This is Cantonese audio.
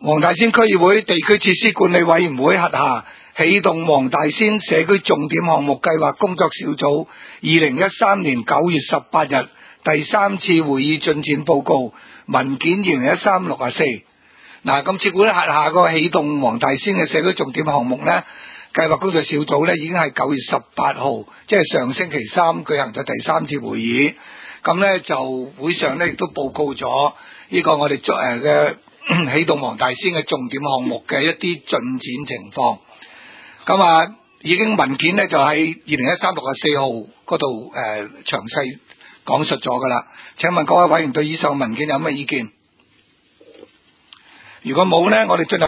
黃大仙區議會地區設施管理委員會轄下起動黃大仙社區重點項目計劃工作小組2013年9月18日第3次會議進展報告文件2013-64。嗱，咁設管轄下個起動黃大仙嘅社區重點項目呢，計劃工作小組呢已經係9月18號，即係上星期三舉行咗第3次會議。咁呢就會上呢亦都報告咗呢個我哋嘅起動黃大仙嘅重點項目嘅一啲進展情況。咁啊，已經文件呢就喺2013-64號嗰度詳細講述咗噶啦。請問各位委員對以上文件有咩意見？如果冇呢，我哋進入